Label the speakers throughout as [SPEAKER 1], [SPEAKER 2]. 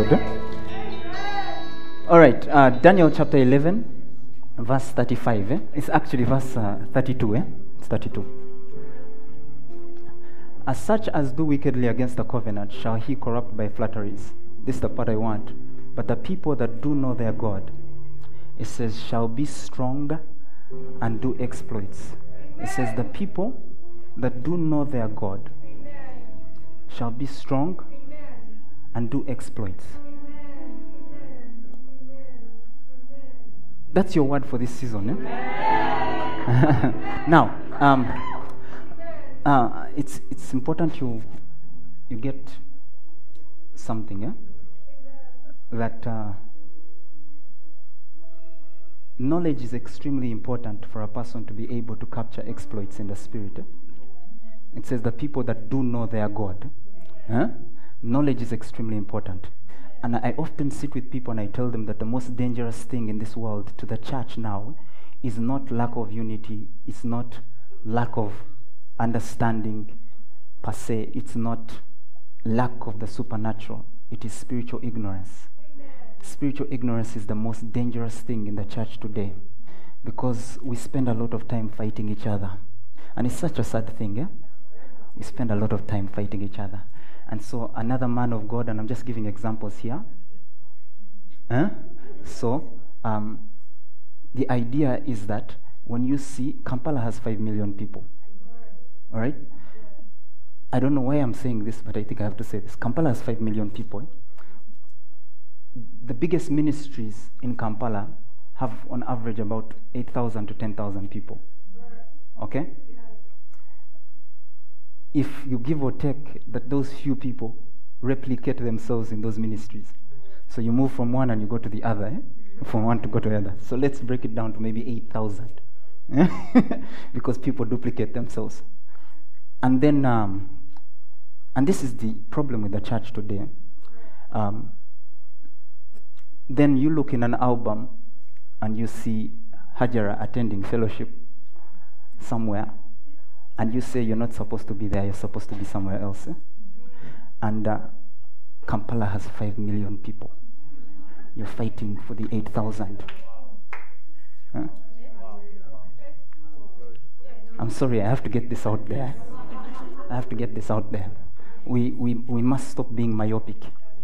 [SPEAKER 1] Lord. All right, Daniel chapter 11, verse 35. It's actually verse 32. It's 32. As such as do wickedly against the covenant shall he corrupt by flatteries. This is the part I want. But the people that do know their God, it says, shall be strong and do exploits. It says the people that do know their God shall be strong and do exploits. That's your word for this season. Now, it's important you get something that knowledge is extremely important for a person to be able to capture exploits in the spirit. It says the people that do know their God. Knowledge is extremely important. And I often sit with people and I tell them that the most dangerous thing in this world to the church now is not lack of unity, it's not lack of understanding per se, it's not lack of the supernatural, it is spiritual ignorance. Spiritual ignorance is the most dangerous thing in the church today because we spend a lot of time fighting each other. And it's such a sad thing, We spend a lot of time fighting each other. And so another man of God, and I'm just giving examples here. So the idea is that when you see, Kampala has 5 million people. All right? I don't know why I'm saying this, but I think I have to say this. Kampala has 5 million people. The biggest ministries in Kampala have on average about 8,000 to 10,000 people. Okay? If you give or take that those few people replicate themselves in those ministries. So you move from one and you go to the other, from one to go to the other. So let's break it down to maybe 8,000. Because people duplicate themselves. And then, and this is the problem with the church today. Then you look in an album and you see Hajara attending fellowship somewhere. And you say you're not supposed to be there, you're supposed to be somewhere else. And Kampala has 5 million people. You're fighting for the 8,000. I'm sorry, I have to get this out there. We must stop being myopic.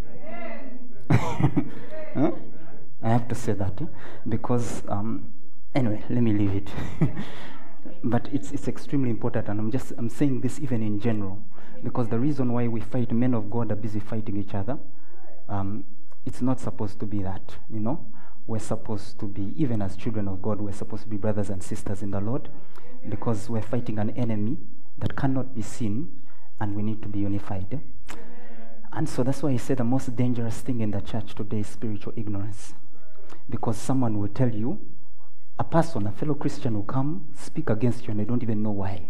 [SPEAKER 1] I have to say that because, anyway, let me leave it. But it's extremely important, and I'm saying this even in general, because the reason why we fight, men of God are busy fighting each other. It's not supposed to be that, We're supposed to be, even as children of God, we're supposed to be brothers and sisters in the Lord, because we're fighting an enemy that cannot be seen, and we need to be unified. And so that's why I say the most dangerous thing in the church today is spiritual ignorance, because someone will tell you, a fellow Christian will come, speak against you, and they don't even know why.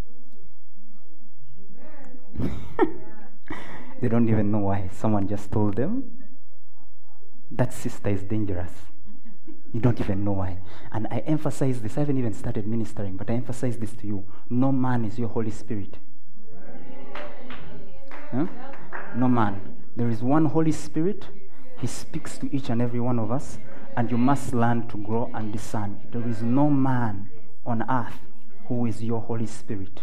[SPEAKER 1] They don't even know why. Someone just told them, that sister is dangerous. You don't even know why. And I emphasize this. I haven't even started ministering, but I emphasize this to you. No man is your Holy Spirit. No man. There is one Holy Spirit. He speaks to each and every one of us. And you must learn to grow and discern. There is no man on earth who is your Holy Spirit.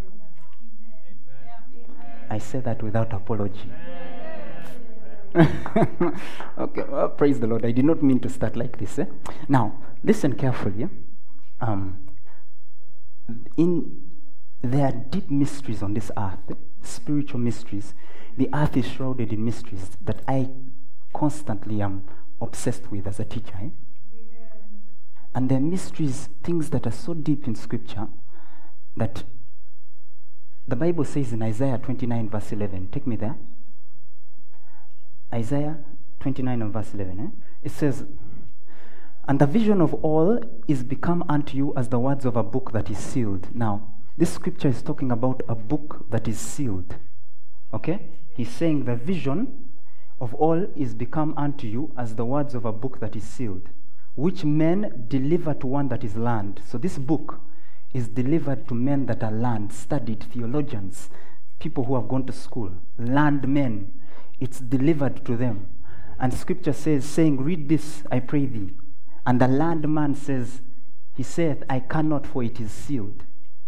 [SPEAKER 1] I say that without apology. Okay, well, praise the Lord. I did not mean to start like this. Now, listen carefully. There are deep mysteries on this earth, spiritual mysteries. The earth is shrouded in mysteries that I constantly am obsessed with as a teacher. And there are mysteries, things that are so deep in Scripture that the Bible says in Isaiah 29 verse 11. Take me there. Isaiah 29 and verse 11. It says, "And the vision of all is become unto you as the words of a book that is sealed." Now, this scripture is talking about a book that is sealed. Okay? He's saying the vision of all is become unto you as the words of a book that is sealed, which men deliver to one that is learned. So this book is delivered to men that are learned, studied, theologians, people who have gone to school, learned men. It's delivered to them. And scripture says, saying, read this, I pray thee. And the landman says, he saith, I cannot, for it is sealed.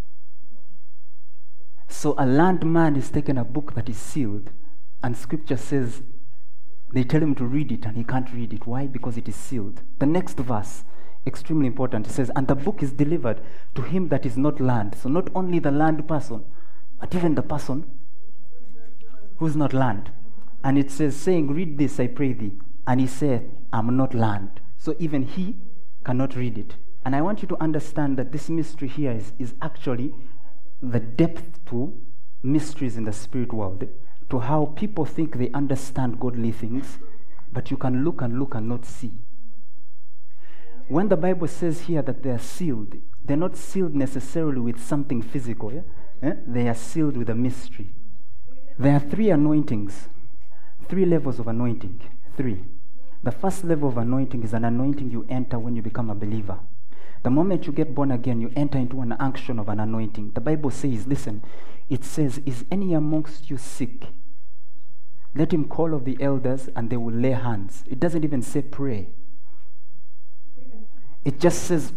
[SPEAKER 1] So a landman is taking a book that is sealed, and scripture says, they tell him to read it, and he can't read it. Why? Because it is sealed. The next verse, extremely important, it says, and the book is delivered to him that is not land. So not only the land person, but even the person who's not land. And it says, saying, read this, I pray thee. And he said, I'm not land. So even he cannot read it. And I want you to understand that this mystery here is actually the depth to mysteries in the spirit world, to how people think they understand godly things, but you can look and look and not see. When the Bible says here that they are sealed, they're not sealed necessarily with something physical. They are sealed with a mystery. There are 3 anointings, 3 levels of anointing. 3. The first level of anointing is an anointing you enter when you become a believer. The moment you get born again, you enter into an unction of an anointing. The Bible says, listen, it says, is any amongst you sick? Let him call of the elders and they will lay hands. It doesn't even say pray. It just says,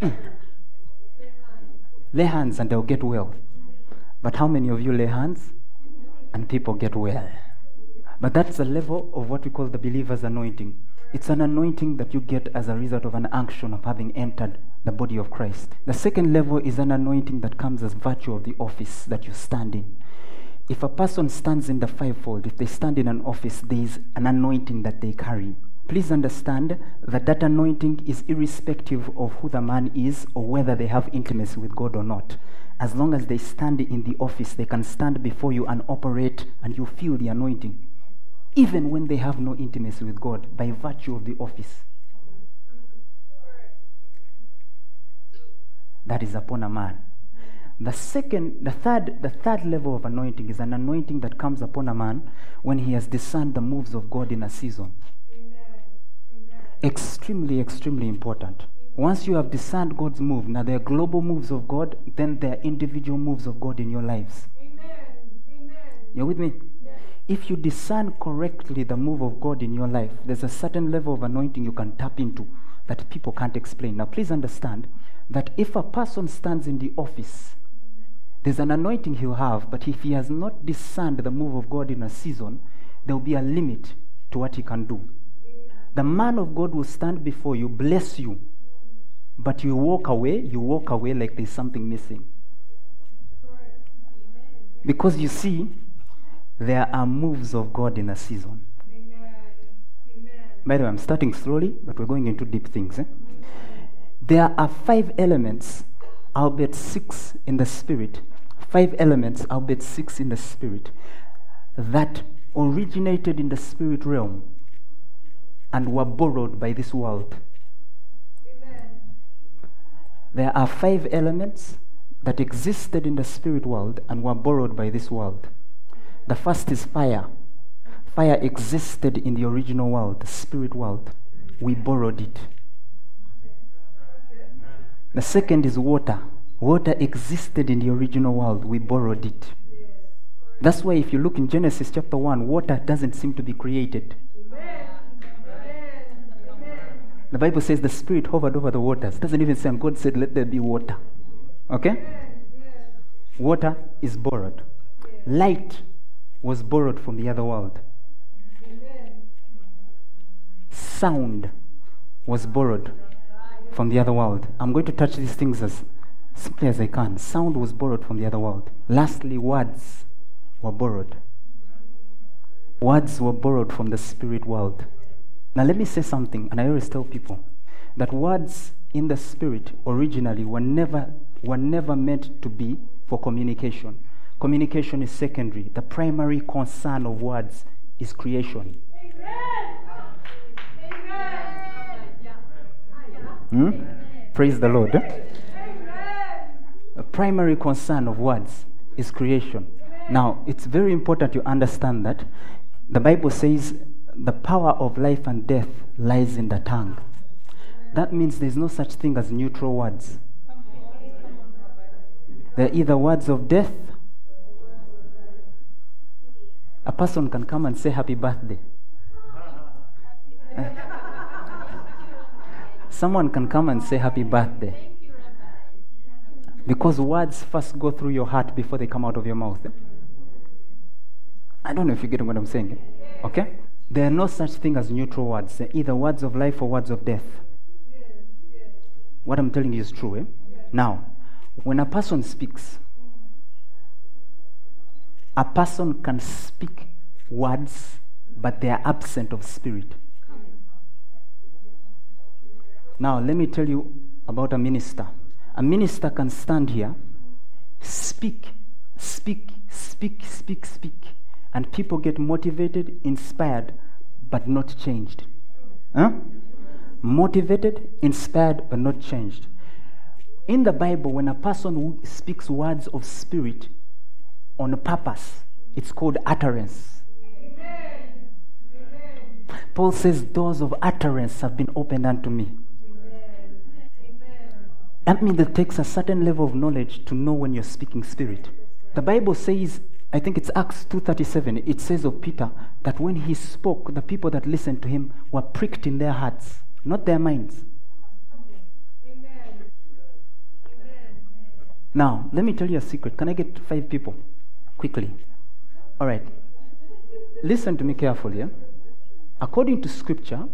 [SPEAKER 1] lay hands and they'll get well. But how many of you lay hands and people get well? But that's the level of what we call the believer's anointing. It's an anointing that you get as a result of an unction of having entered the body of Christ. The second level is an anointing that comes as virtue of the office that you stand in. If a person stands in the fivefold, if they stand in an office, there is an anointing that they carry. Please understand that that anointing is irrespective of who the man is or whether they have intimacy with God or not. As long as they stand in the office, they can stand before you and operate, and you feel the anointing, even when they have no intimacy with God, by virtue of the office that is upon a man. The third level of anointing is an anointing that comes upon a man when he has discerned the moves of God in a season. Extremely, extremely important. Once you have discerned God's move, now there are global moves of God, then there are individual moves of God in your lives. You're with me? If you discern correctly the move of God in your life, there's a certain level of anointing you can tap into that people can't explain. Now please understand that if a person stands in the office, there's an anointing he'll have, but if he has not discerned the move of God in a season, there will be a limit to what he can do. The man of God will stand before you, bless you, but you walk away like there's something missing. Because you see, there are moves of God in a season. By the way, I'm starting slowly, but we're going into deep things. There are 5 elements, albeit 6 in the spirit. 5 elements, albeit 6 in the spirit, that originated in the spirit realm and were borrowed by this world. There are 5 elements that existed in the spirit world and were borrowed by this world. The first is fire. Fire existed in the original world, the spirit world. We borrowed it. The second is water. Water existed in the original world. We borrowed it. That's why if you look in Genesis chapter 1, water doesn't seem to be created. The Bible says the Spirit hovered over the waters. It doesn't even say, and God said, let there be water. Okay? Water is borrowed. Light was borrowed from the other world. Sound was borrowed from the other world. I'm going to touch these things as simply as I can. Sound was borrowed from the other world. Lastly, words were borrowed. Words were borrowed from the spirit world. Now let me say something, and I always tell people that words in the spirit originally were never meant to be for communication. Communication is secondary. The primary concern of words is creation. Praise the Lord. The primary concern of words is creation. Now, it's very important you understand that the Bible says the power of life and death lies in the tongue. That means there's no such thing as neutral words. They're either words of death. A person can come and say happy birthday. Someone can come and say happy birthday. Because words first go through your heart before they come out of your mouth. I don't know if you're getting what I'm saying. Okay? There are no such thing as neutral words. They're either words of life or words of death. What I'm telling you is true. Eh? Now, when a person speaks, a person can speak words, but they are absent of spirit. Now, let me tell you about a minister. A minister can stand here, speak, and people get motivated, inspired, but not changed. Huh? Motivated, inspired, but not changed. In the Bible, when a person speaks words of spirit on purpose, it's called utterance. Amen. Paul says, doors of utterance have been opened unto me. That means it takes a certain level of knowledge to know when you're speaking spirit. The Bible says, I think it's Acts 2:37, it says of Peter that when he spoke, the people that listened to him were pricked in their hearts, not their minds. Amen. Now, let me tell you a secret. Can I get 5 people? Quickly. All right. Listen to me carefully. Yeah? According to scripture,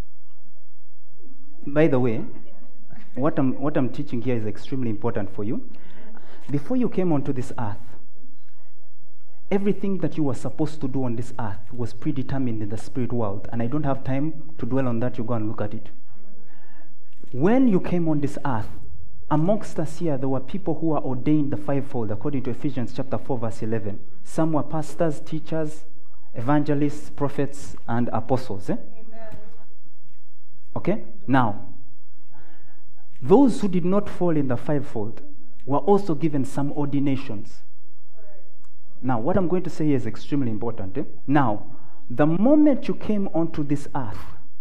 [SPEAKER 1] by the way, what I'm teaching here is extremely important for you. Before you came onto this earth, everything that you were supposed to do on this earth was predetermined in the spirit world. And I don't have time to dwell on that. You go and look at it. When you came on this earth, amongst us here, there were people who were ordained the fivefold, according to Ephesians chapter 4, verse 11. Some were pastors, teachers, evangelists, prophets, and apostles. Okay? Now, those who did not fall in the fivefold were also given some ordinations. Now, what I'm going to say here is extremely important. Now, the moment you came onto this earth,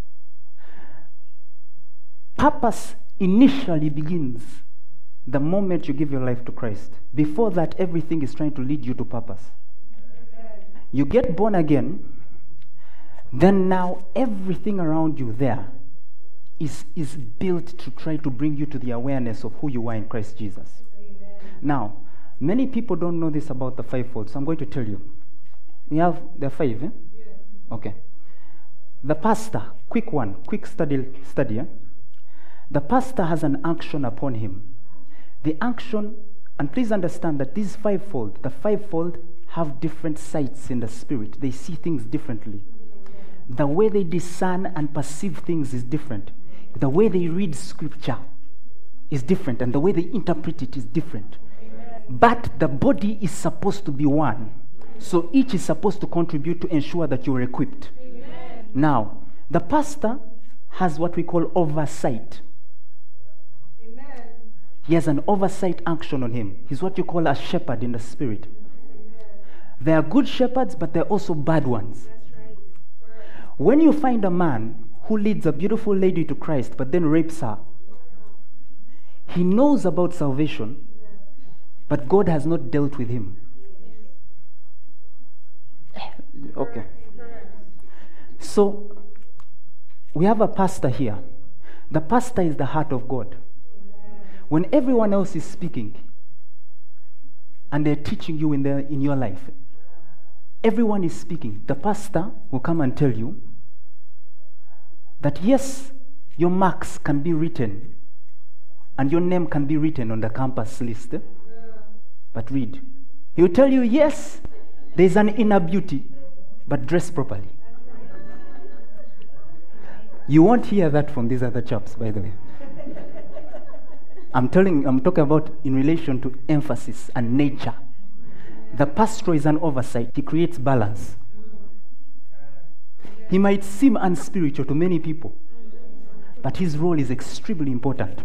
[SPEAKER 1] purpose initially begins the moment you give your life to Christ. Before that, everything is trying to lead you to purpose. You get born again, then now everything around you there is built to try to bring you to the awareness of who you are in Christ Jesus. Amen. Now, many people don't know this about the fivefold, so I'm going to tell you. There are 5, eh? Yeah. Okay. The pastor, quick study. The pastor has an action upon him. The action, and please understand that these the fivefold have different sights in the spirit. They see things differently. The way they discern and perceive things is different. The way they read scripture is different, and the way they interpret it is different. Amen. But the body is supposed to be one. So each is supposed to contribute to ensure that you're equipped. Amen. Now, the pastor has what we call oversight. Amen. He has an oversight action on him. He's what you call a shepherd in the spirit. Amen. There are good shepherds, but there are also bad ones. That's right. When you find a man who leads a beautiful lady to Christ but then rapes her, he knows about salvation, but God has not dealt with him. Okay. So, we have a pastor here. The pastor is the heart of God. When everyone else is speaking and they're teaching you in your life, everyone is speaking. The pastor will come and tell you that yes, your marks can be written and your name can be written on the campus list. But read. He will tell you, yes, there's an inner beauty, but dress properly. You won't hear that from these other chaps, by the way. I'm talking about in relation to emphasis and nature. The pastor is an oversight. He creates balance. He might seem unspiritual to many people, but his role is extremely important.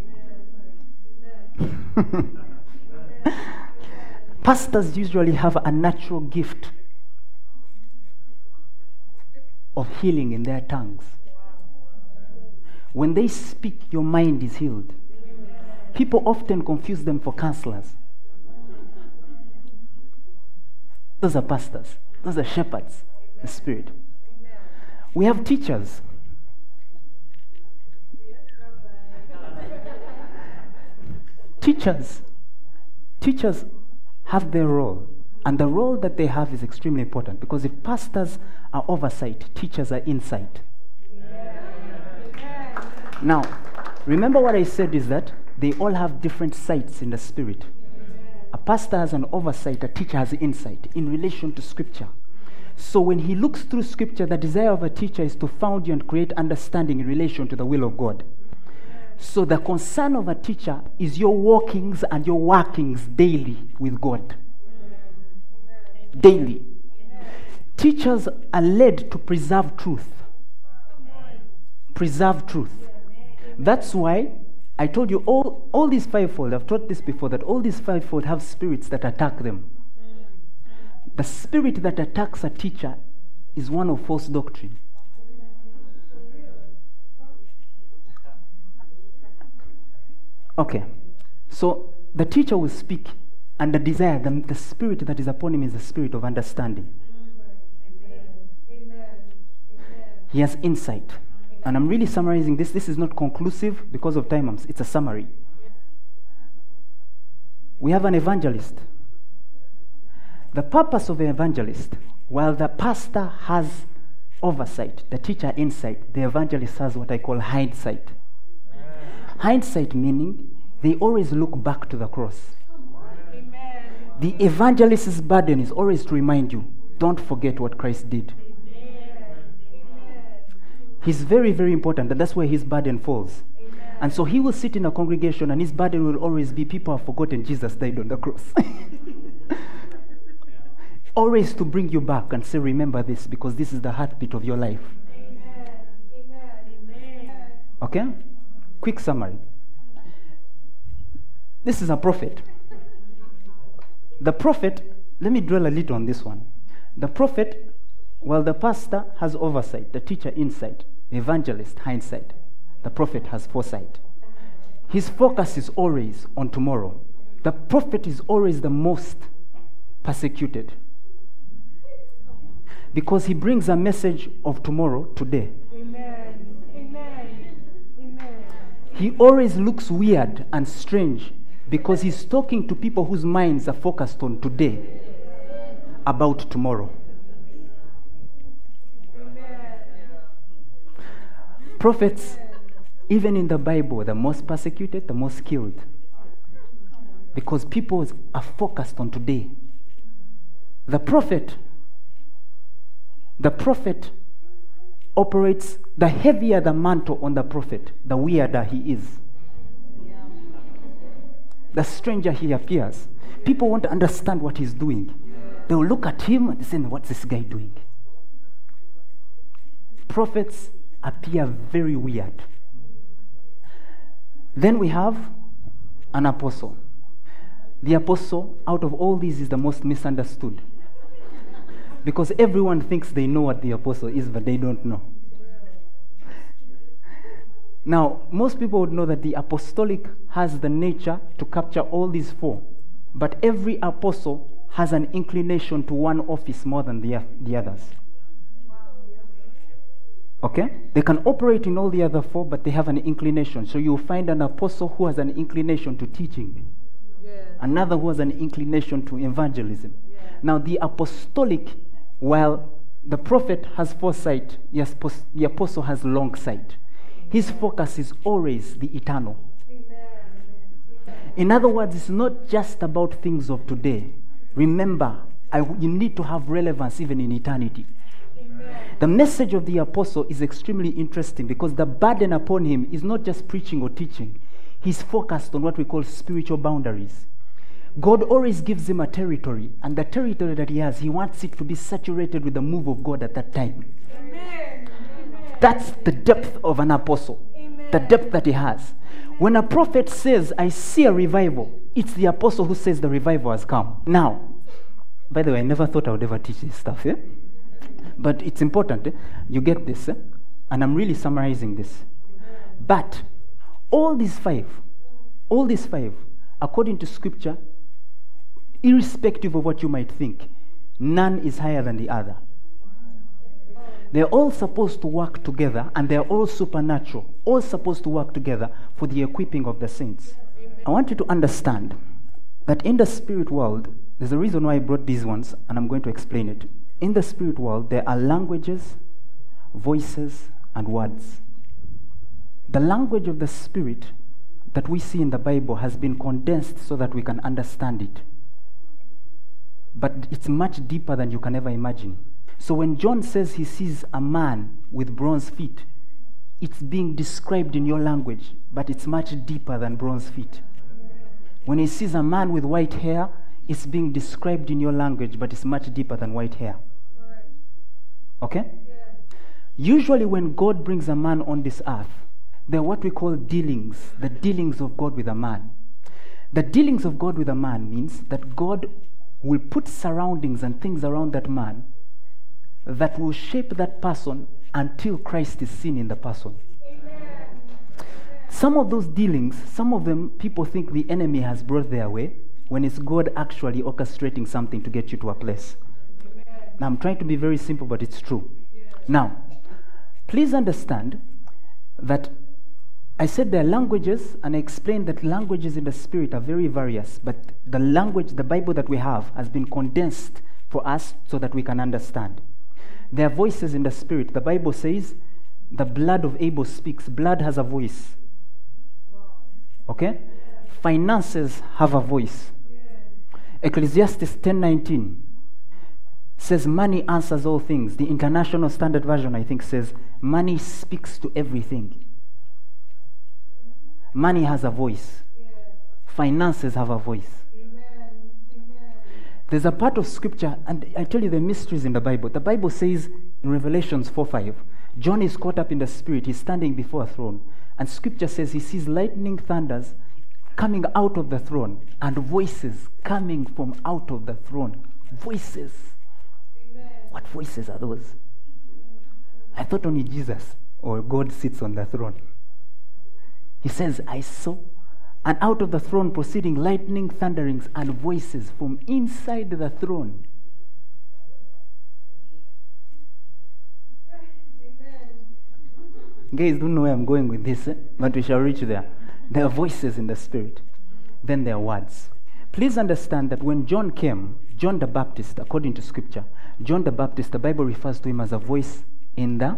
[SPEAKER 1] Pastors usually have a natural gift of healing in their tongues. When they speak, your mind is healed. People often confuse them for counselors. Those are pastors. Those are shepherds, the spirit. We have teachers. Teachers have their role. And the role that they have is extremely important, because if pastors are oversight, teachers are insight. Now, remember what I said is that they all have different sights in the spirit. A pastor has an oversight, a teacher has insight in relation to Scripture. So when he looks through Scripture, the desire of a teacher is to found you and create understanding in relation to the will of God. So the concern of a teacher is your walkings and your workings daily with God. Daily. Teachers are led to preserve truth. Preserve truth. That's why I told you all these fivefold, I've taught this before, that all these fivefold have spirits that attack them. The spirit that attacks a teacher is one of false doctrine. Okay, so the teacher will speak, and the desire, the spirit that is upon him is the spirit of understanding. He has insight. And I'm really summarizing this. This is not conclusive because of time. It's a summary. We have an evangelist. The purpose of an evangelist, while the pastor has oversight, the teacher insight, the evangelist has what I call hindsight. Hindsight meaning they always look back to the cross. The evangelist's burden is always to remind you, don't forget what Christ did. He's very, very important, and that's where his burden falls. And so he will sit in a congregation, and his burden will always be, people have forgotten Jesus died on the cross. Always to bring you back and say, remember this, because this is the heartbeat of your life. Okay? Quick summary. This is a prophet. The prophet, let me dwell a little on this one. The prophet, while the pastor has oversight, the teacher insight, the evangelist hindsight, the prophet has foresight. His focus is always on tomorrow. The prophet is always the most persecuted, because he brings a message of tomorrow today. Amen. Amen. Amen. He always looks weird and strange because he's talking to people whose minds are focused on today about tomorrow. Prophets, even in the Bible, the most persecuted, the most killed, because people are focused on today. The prophet operates, the heavier the mantle on the prophet, the weirder he is. The stranger he appears. People won't understand what he's doing. They will look at him and say, what's this guy doing? Prophets appear very weird. Then we have an apostle. The apostle, out of all these, is the most misunderstood. Because everyone thinks they know what the apostle is, but they don't know. Now, most people would know that the apostolic has the nature to capture all these four. But every apostle has an inclination to one office more than the others. Okay? They can operate in all the other four, but they have an inclination. So you'll find an apostle who has an inclination to teaching. Another who has an inclination to evangelism. Now, the apostolic, while the prophet has foresight, the apostle has long sight. His focus is always the eternal. In other words, it's not just about things of today. Remember, you need to have relevance even in eternity. The message of the apostle is extremely interesting because the burden upon him is not just preaching or teaching. He's focused on what we call spiritual boundaries. God always gives him a territory, and the territory that he has, he wants it to be saturated with the move of God at that time. Amen. That's the depth of an apostle. Amen. The depth that he has. When a prophet says, I see a revival, it's the apostle who says the revival has come. Now, by the way, I never thought I would ever teach this stuff, yeah? But it's important, you get this, and I'm really summarizing this. But all these five, according to Scripture, irrespective of what you might think, none is higher than the other. They're all supposed to work together, and they're all supernatural, all supposed to work together for the equipping of the saints. Amen. I want you to understand that in the spirit world, there's a reason why I brought these ones, and I'm going to explain it. In the spirit world, there are languages, voices, and words. The language of the spirit that we see in the Bible has been condensed so that we can understand it. But it's much deeper than you can ever imagine. So when John says he sees a man with bronze feet, it's being described in your language, but it's much deeper than bronze feet. When he sees a man with white hair, it's being described in your language, but it's much deeper than white hair. Okay? Usually when God brings a man on this earth, they're what we call dealings, the dealings of God with a man. The dealings of God with a man means that God will put surroundings and things around that man that will shape that person until Christ is seen in the person. Amen. Some of those dealings, some of them people think the enemy has brought their way, when it's God actually orchestrating something to get you to a place. Amen. Now I'm trying to be very simple, but it's true. Yeah. Now, please understand that I said there are languages, and I explained that languages in the spirit are very various, but the language, the Bible that we have, has been condensed for us so that we can understand. There are voices in the spirit. The Bible says the blood of Abel speaks. Blood has a voice. Okay? Finances have a voice. Ecclesiastes 10:19 says money answers all things. The International Standard Version, I think, says money speaks to everything. Money has a voice. Finances have a voice. There's a part of scripture, and I tell you the mysteries in the Bible. The Bible says in Revelations 4:5, John is caught up in the spirit. He's standing before a throne. And scripture says he sees lightning thunders coming out of the throne and voices coming from out of the throne. Voices. Amen. What voices are those? I thought only Jesus or God sits on the throne. He says, I saw, and out of the throne proceeding lightning thunderings and voices from inside the throne. Guys don't know where I'm going with this, but we shall reach there. There are voices in the spirit. Then there are words. Please understand that when John came, John the Baptist, according to scripture, John the Baptist, the Bible refers to him as a voice in the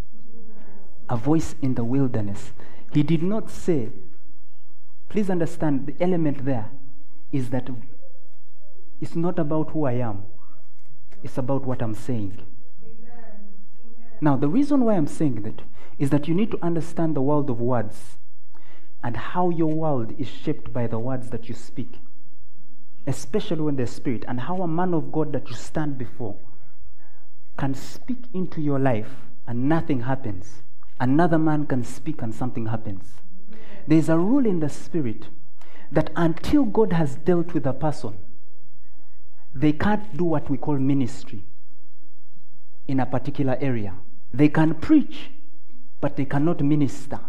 [SPEAKER 1] wilderness. He did not say, please understand, the element there is that it's not about who I am. It's about what I'm saying. Amen. Now, the reason why I'm saying that is that you need to understand the world of words and how your world is shaped by the words that you speak, especially when they're spirit, and how a man of God that you stand before can speak into your life and nothing happens. Another man can speak and something happens. There's a rule in the spirit that until God has dealt with a person, they can't do what we call ministry in a particular area. They can preach, but they cannot minister.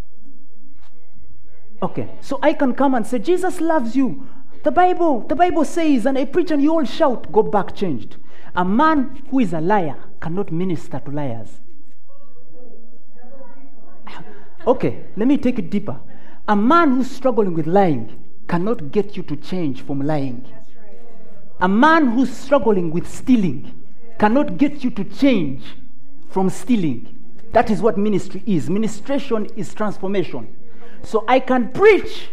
[SPEAKER 1] Okay, so I can come and say, Jesus loves you. The Bible says, and I preach and you all shout, go back changed. A man who is a liar cannot minister to liars. Okay, let me take it deeper. A man who's struggling with lying cannot get you to change from lying. A man who's struggling with stealing cannot get you to change from stealing. That is what ministry is. Ministration is transformation. So I can preach,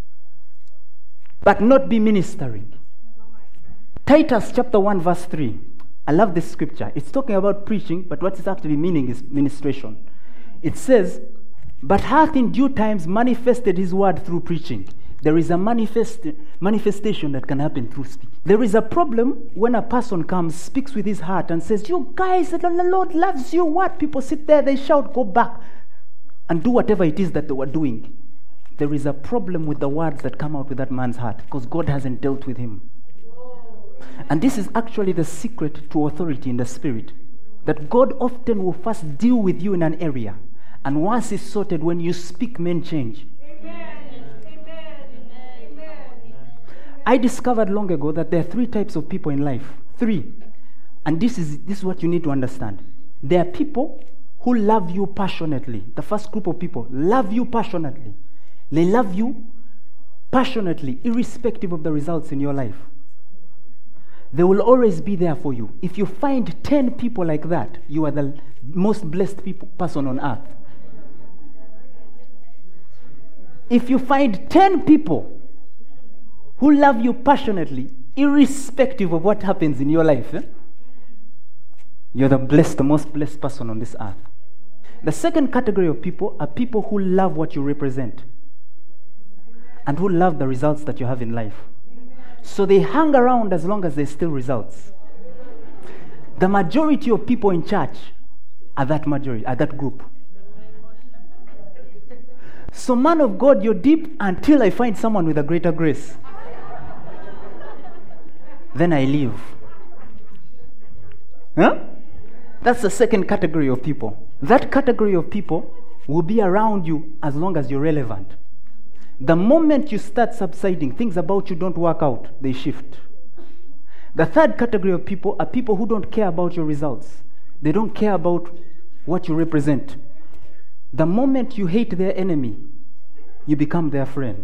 [SPEAKER 1] but not be ministering. Titus chapter 1 verse 3. I love this scripture. It's talking about preaching, but what it's actually meaning is ministration. It says, but hath in due times manifested his word through preaching. There is a manifestation that can happen through speaking. There is a problem when a person comes, speaks with his heart and says, you guys, the Lord loves you. What? People sit there, they shout, go back and do whatever it is that they were doing. There is a problem with the words that come out with that man's heart because God hasn't dealt with him. And this is actually the secret to authority in the spirit. That God often will first deal with you in an area. And once it's sorted, when you speak, men change. Amen. Amen. I discovered long ago that there are 3 types of people in life. 3. And this is what you need to understand. There are people who love you passionately. The first group of people love you passionately. They love you passionately, irrespective of the results in your life, they will always be there for you. If you find 10 people like that, you are the most blessed person on earth. If you find 10 people who love you passionately, irrespective of what happens in your life, you're the most blessed person on this earth. The second category of people are people who love what you represent and who love the results that you have in life. So they hang around as long as there's still results. The majority of people in church are that group. So, man of God, you're deep until I find someone with a greater grace. Then I leave. That's the second category of people. That category of people will be around you as long as you're relevant. The moment you start subsiding, things about you don't work out, they shift. The third category of people are people who don't care about your results. They don't care about what you represent. The moment you hate their enemy, you become their friend.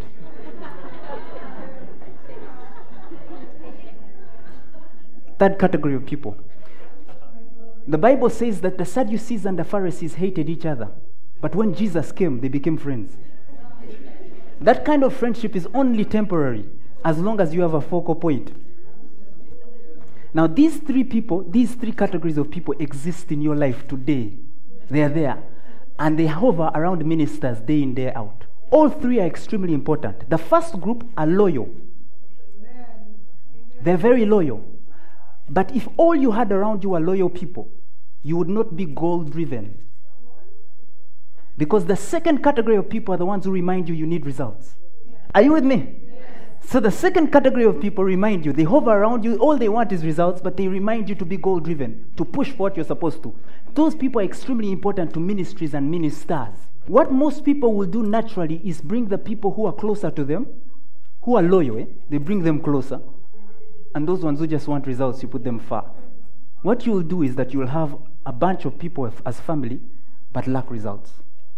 [SPEAKER 1] Third category of people. The Bible says that the Sadducees and the Pharisees hated each other. But when Jesus came, they became friends. That kind of friendship is only temporary, as long as you have a focal point. Now, these three categories of people exist in your life today. They are there. And they hover around ministers day in, day out. All three are extremely important. The first group are loyal. They're very loyal. But if all you had around you were loyal people, you would not be goal-driven. Because the second category of people are the ones who remind you need results. Are you with me? So the second category of people remind you, they hover around you, all they want is results, but they remind you to be goal-driven, to push for what you're supposed to. Those people are extremely important to ministries and ministers. What most people will do naturally is bring the people who are closer to them, who are loyal, they bring them closer. And those ones who just want results, you put them far. What you will do is that you will have a bunch of people as family, but lack results.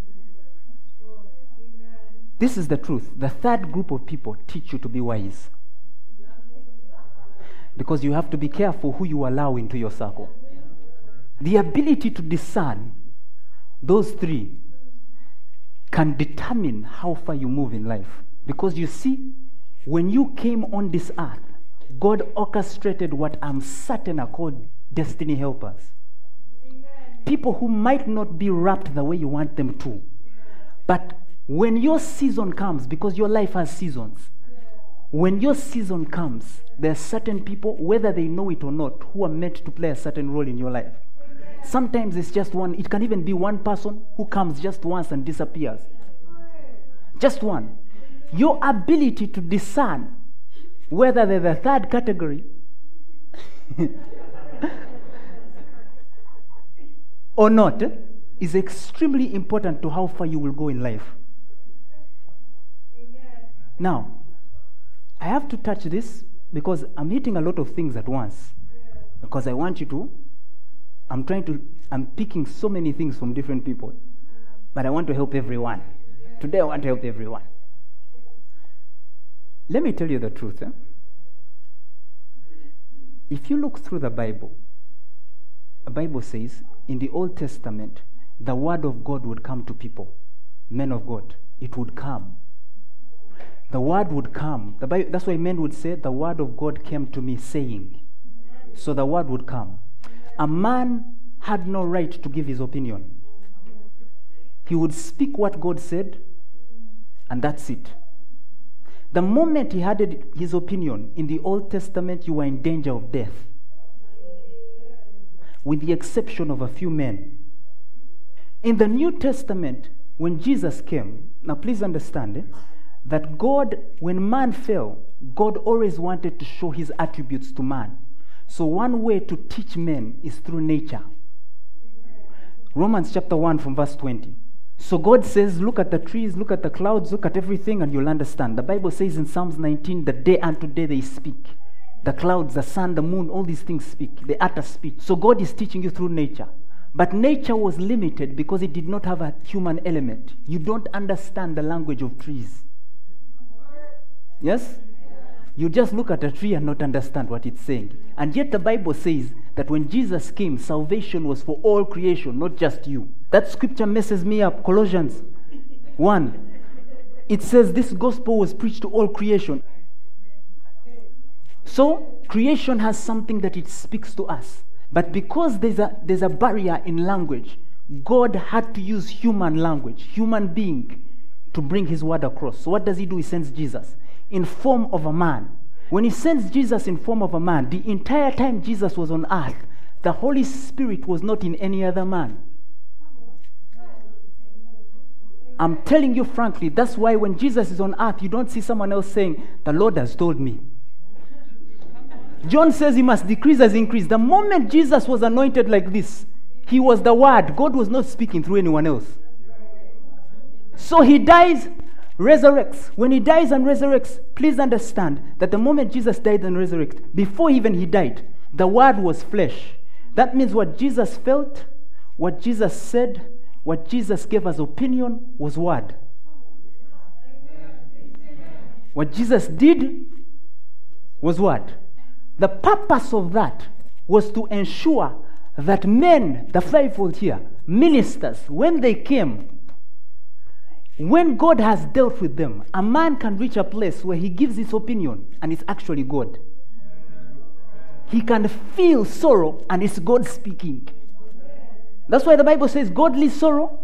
[SPEAKER 1] This is the truth. The third group of people teach you to be wise. Because you have to be careful who you allow into your circle. The ability to discern those three can determine how far you move in life. Because you see, when you came on this earth, God orchestrated what I'm certain are called destiny helpers. People who might not be wrapped the way you want them to. But when your season comes, because your life has seasons, when your season comes, there are certain people, whether they know it or not, who are meant to play a certain role in your life. Sometimes it's just one, it can even be one person who comes just once and disappears. Just one. Your ability to discern whether they're the third category or not is extremely important to how far you will go in life. Now, I have to touch this because I'm hitting a lot of things at once. Because I want you to, I'm picking so many things from different people. But I want to help everyone. Today I want to help everyone. Let me tell you the truth. If you look through the Bible says, in the Old Testament, the word of God would come to people, men of God. It would come. The word would come. That's why men would say, the word of God came to me saying. So the word would come. A man had no right to give his opinion. He would speak what God said, and that's it. The moment he added his opinion, in the Old Testament, you were in danger of death. With the exception of a few men. In the New Testament, when Jesus came, now please understand, that God, when man fell, God always wanted to show his attributes to man. So one way to teach men is through nature. Romans chapter 1 from verse 20. So God says, look at the trees, look at the clouds, look at everything, and you'll understand. The Bible says in Psalms 19, that day unto day they speak. The clouds, the sun, the moon, all these things speak. They utter speech. So God is teaching you through nature. But nature was limited because it did not have a human element. You don't understand the language of trees. Yes? You just look at a tree and not understand what it's saying. And yet the Bible says that when Jesus came, salvation was for all creation, not just you. That scripture messes me up. Colossians 1. It says this gospel was preached to all creation. So, creation has something that it speaks to us. But because there's a barrier in language, God had to use human language, human being, to bring his word across. So what does he do? He sends Jesus in form of a man. When he sends Jesus in form of a man, the entire time Jesus was on earth, the Holy Spirit was not in any other man. I'm telling you frankly, that's why when Jesus is on earth, you don't see someone else saying, the Lord has told me. John says he must decrease as increase. The moment Jesus was anointed like this, he was the Word. God was not speaking through anyone else. So he dies, resurrects. When he dies and resurrects, please understand that the moment Jesus died and resurrected, before even he died, the Word was flesh. That means what Jesus felt, what Jesus said, what Jesus gave as opinion was Word. What Jesus did was Word. The purpose of that was to ensure that men, the fivefold here, ministers, when they came, when God has dealt with them, a man can reach a place where he gives his opinion and it's actually God. He can feel sorrow and it's God speaking. That's why the Bible says godly sorrow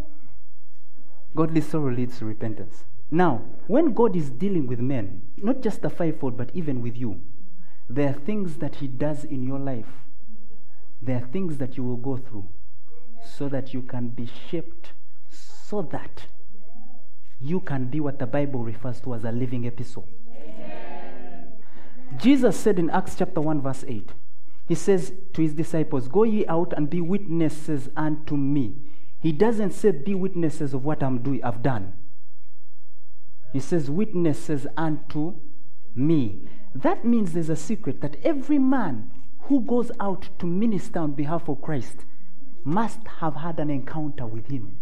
[SPEAKER 1] leads to repentance. Now, when God is dealing with men, not just the fivefold, but even with you, there are things that he does in your life. There are things that you will go through so that you can be shaped, so that you can be what the Bible refers to as a living epistle. Amen. Jesus said in Acts chapter 1 verse 8, he says to his disciples, go ye out and be witnesses unto me. He doesn't say be witnesses of what I've done. He says witnesses unto me. That means there's a secret that every man who goes out to minister on behalf of Christ must have had an encounter with him.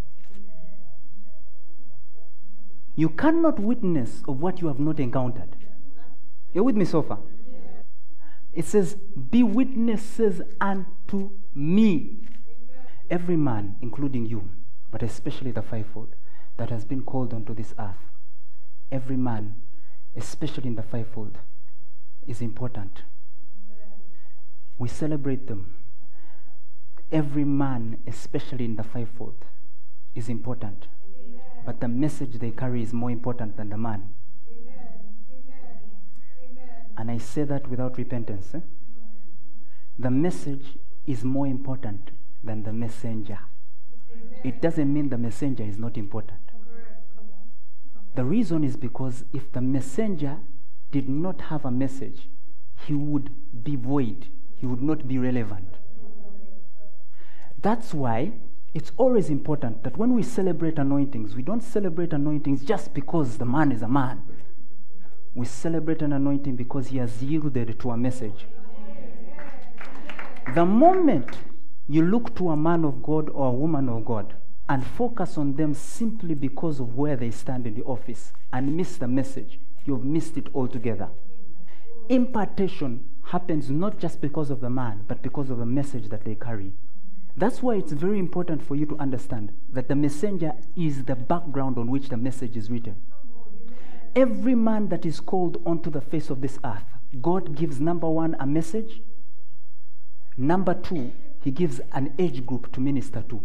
[SPEAKER 1] You cannot witness of what you have not encountered. You're with me so far? It says, be witnesses unto me. Every man, including you, but especially the fivefold, that has been called onto this earth, every man, especially in the fivefold, is important. We celebrate them. Every man, especially in the fivefold, is important. But the message they carry is more important than the man. And I say that without repentance. The message is more important than the messenger. It doesn't mean the messenger is not important. The reason is because if the messenger did not have a message, he would be void. He would not be relevant. That's why it's always important that when we celebrate anointings, we don't celebrate anointings just because the man is a man. We celebrate an anointing because he has yielded to a message. The moment you look to a man of God or a woman of God and focus on them simply because of where they stand in the office and miss the message, you've missed it altogether. Impartation happens not just because of the man, but because of the message that they carry. That's why it's very important for you to understand that the messenger is the background on which the message is written. Every man that is called onto the face of this earth, God gives, number one, a message. Number two, he gives an age group to minister to.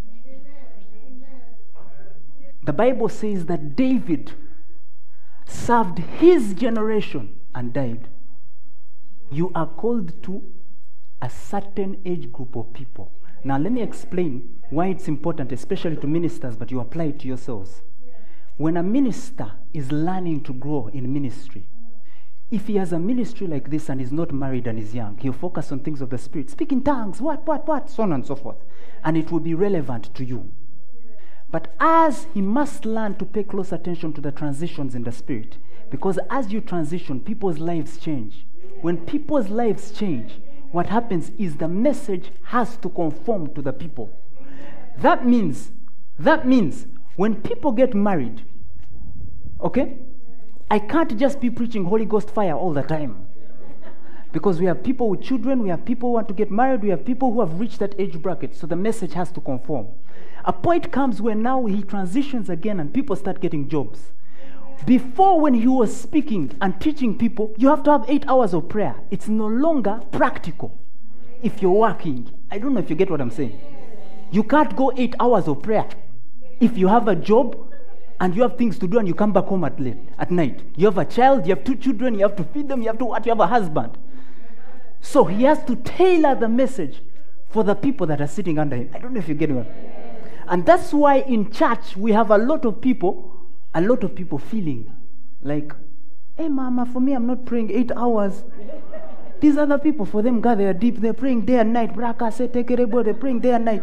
[SPEAKER 1] The Bible says that David served his generation and died. You are called to a certain age group of people. Now let me explain why it's important, especially to ministers, but you apply it to yourselves. When a minister is learning to grow in ministry, if he has a ministry like this and is not married and is young, he'll focus on things of the Spirit, speak in tongues, so on and so forth, and it will be relevant to you. But as he must learn to pay close attention to the transitions in the Spirit, because as you transition, people's lives change. When people's lives change, what happens is the message has to conform to the people. That means when people get married, okay? I can't just be preaching Holy Ghost fire all the time. Because we have people with children, we have people who want to get married, we have people who have reached that age bracket, so the message has to conform. A point comes where now he transitions again and people start getting jobs. Before, when he was speaking and teaching people, you have to have 8 hours of prayer. It's no longer practical if you're working. I don't know if you get what I'm saying. You can't go 8 hours of prayer if you have a job and you have things to do and you come back home at night. You have a child, you have 2 children, you have to feed them, you have a husband. So he has to tailor the message for the people that are sitting under him. I don't know if you're getting it. And that's why in church we have a lot of people feeling like, hey mama, for me I'm not praying 8 hours. These other people, for them, God, they are deep, they're praying day and night. They're praying day and night.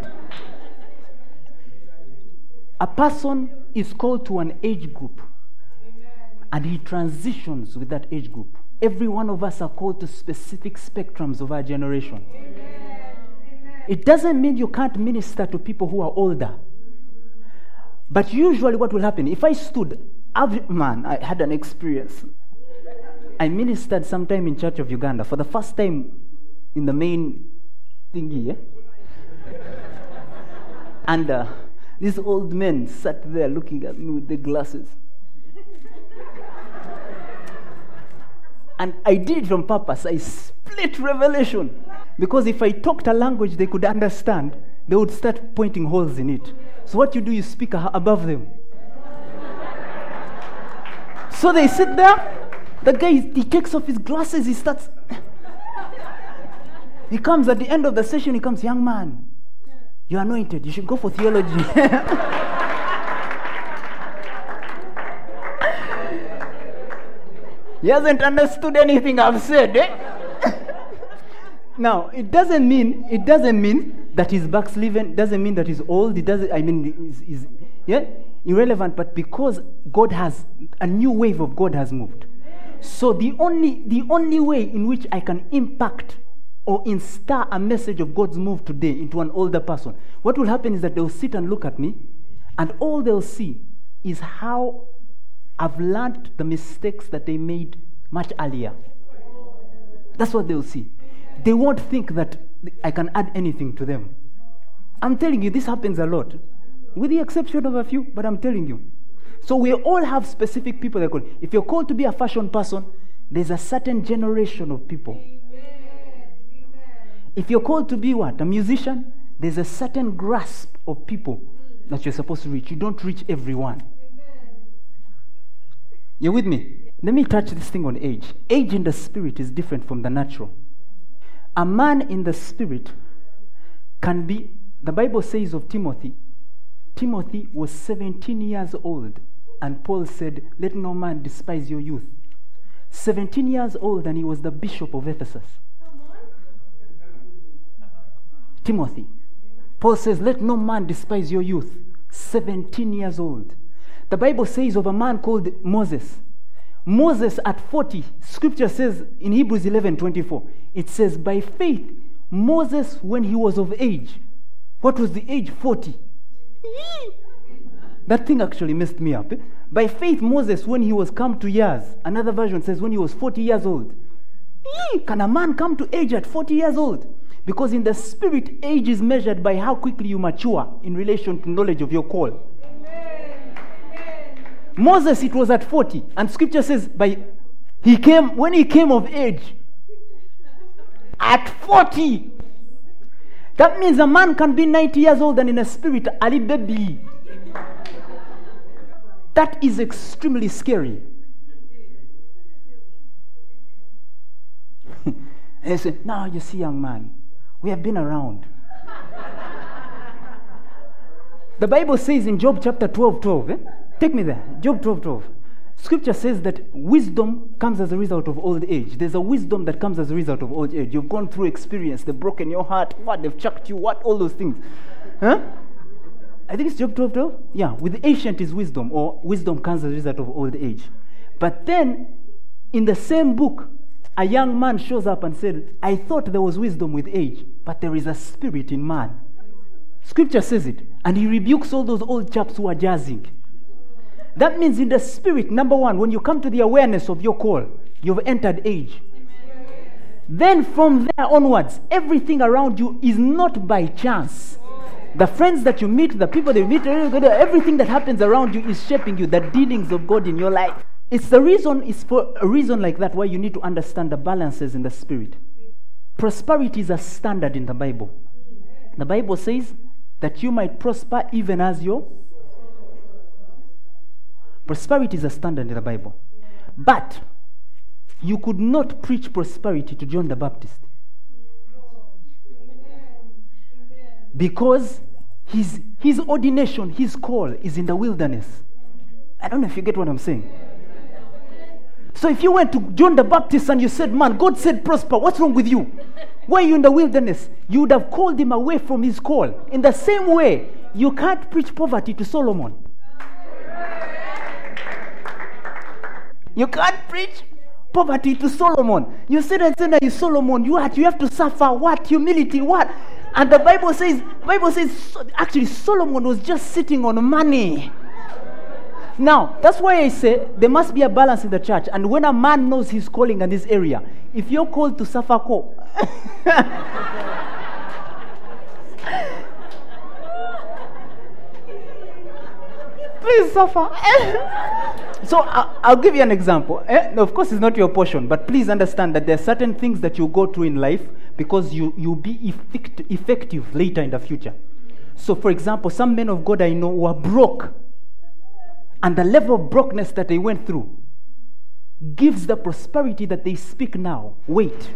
[SPEAKER 1] A person is called to an age group, and he transitions with that age group. Every one of us are called to specific spectrums of our generation. It doesn't mean you can't minister to people who are older. But usually what will happen, if I stood, I had an experience. I ministered sometime in Church of Uganda for the first time in the main thingy. And these old men sat there looking at me with their glasses. And I did it on purpose. I split revelation. Because if I talked a language they could understand, they would start pointing holes in it. So what you do, you speak above them. So they sit there. The guy, he takes off his glasses, he starts. He comes at the end of the session, he comes, young man, you're anointed, you should go for theology. He hasn't understood anything I've said. Now, it doesn't mean that he's backslidden, doesn't mean that he's old, he's irrelevant, but because God has, a new wave of God has moved. So the only way in which I can impact or instill a message of God's move today into an older person, what will happen is that they'll sit and look at me, and all they'll see is how I've learned the mistakes that they made much earlier. That's what they'll see. They won't think that I can add anything to them. I'm telling you, this happens a lot, with the exception of a few, but I'm telling you. So we all have specific people that are called. If you're called to be a fashion person, there's a certain generation of people. If you're called to be what? A musician, there's a certain grasp of people that you're supposed to reach. You don't reach everyone. You're with me? Let me touch this thing on age. Age in the spirit is different from the natural. A man in the spirit can be, the Bible says of Timothy was 17 years old, and Paul said, let no man despise your youth. 17 years old, and he was the bishop of Ephesus. Timothy. Paul says, let no man despise your youth. 17 years old. The Bible says of a man called Moses. Moses at 40, scripture says in Hebrews 11:24, it says, by faith, Moses, when he was of age, what was the age? 40. That thing actually messed me up. By faith, Moses, when he was come to years, another version says when he was 40 years old. Can a man come to age at 40 years old? Because in the spirit, age is measured by how quickly you mature in relation to knowledge of your call. Moses, it was at 40, and scripture says when he came of age at 40. That means a man can be 90 years old and in a spirit, Ali baby. That is extremely scary. And they say, now you see, young man, we have been around. The Bible says in Job chapter 12, take me there, Job 12. Scripture says that wisdom comes as a result of old age. There's a wisdom that comes as a result of old age. You've gone through experience. They've broken your heart. What? They've chucked you. What? All those things. Huh? I think it's Job 12. Yeah. With ancient is wisdom, or wisdom comes as a result of old age. But then, in the same book, a young man shows up and said, I thought there was wisdom with age, but there is a spirit in man. Scripture says it. And he rebukes all those old chaps who are jazzing. That means in the spirit, number one, when you come to the awareness of your call, you've entered age. Then from there onwards, everything around you is not by chance. The friends that you meet, the people that you meet, everything that happens around you is shaping you, the dealings of God in your life. It's for a reason like that why you need to understand the balances in the spirit. Prosperity is a standard in the Bible. The Bible says that you might prosper even as your... Prosperity is a standard in the Bible. But you could not preach prosperity to John the Baptist. Because his ordination, his call is in the wilderness. I don't know if you get what I'm saying. So if you went to John the Baptist and you said, man, God said prosper, what's wrong with you? Why are you in the wilderness? You would have called him away from his call. In the same way, you can't preach poverty to Solomon. You can't preach poverty to Solomon. You said that is Solomon. You have to suffer what? Humility, what? And the Bible says actually Solomon was just sitting on money. Now, that's why I say there must be a balance in the church. And when a man knows his calling in this area, if you're called to suffer, please suffer. So I'll give you an example. Of course, it's not your portion, but please understand that there are certain things that you go through in life because you'll be effective later in the future. So, for example, some men of God I know were broke, and the level of brokenness that they went through gives the prosperity that they speak now weight.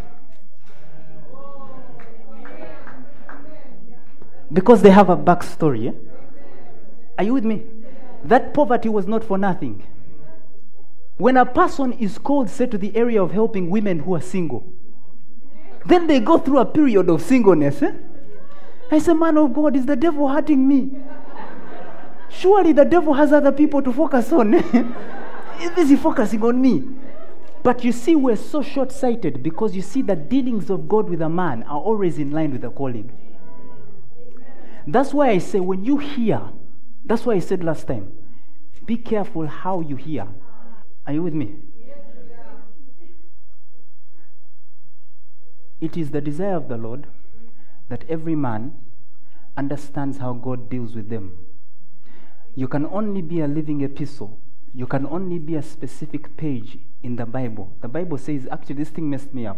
[SPEAKER 1] Because they have a backstory. Eh? Are you with me? That poverty was not for nothing. When a person is called, say, to the area of helping women who are single, then they go through a period of singleness. Eh? I say, man of God, is the devil hurting me? Surely the devil has other people to focus on. He's busy focusing on me. But you see, we're so short-sighted because you see the dealings of God with a man are always in line with the calling. That's why I say when you hear, that's why I said last time, be careful how you hear. Are you with me? It is the desire of the Lord that every man understands how God deals with them. You can only be a living epistle. You can only be a specific page in the Bible. The Bible says, actually this thing messed me up.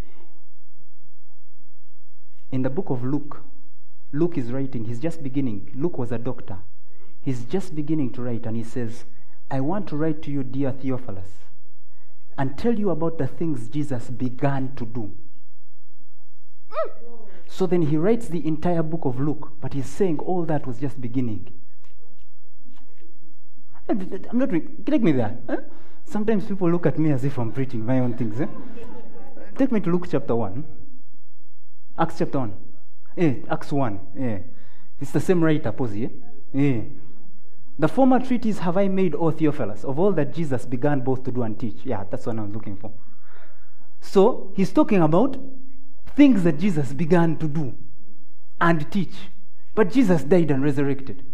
[SPEAKER 1] In the book of Luke, Luke is writing, he's just beginning. Luke was a doctor. He's just beginning to write, and he says, I want to write to you, dear Theophilus, and tell you about the things Jesus began to do. So then he writes the entire book of Luke, but he's saying all that was just beginning. I'm not take me there. Huh? Sometimes people look at me as if I'm preaching my own things. Take me to Luke chapter 1. Acts chapter 1. Acts 1. It's the same writer, Posey. The former treatise have I made, O Theophilus, of all that Jesus began both to do and teach. Yeah, that's what I'm looking for. So, he's talking about things that Jesus began to do and teach. But Jesus died and resurrected.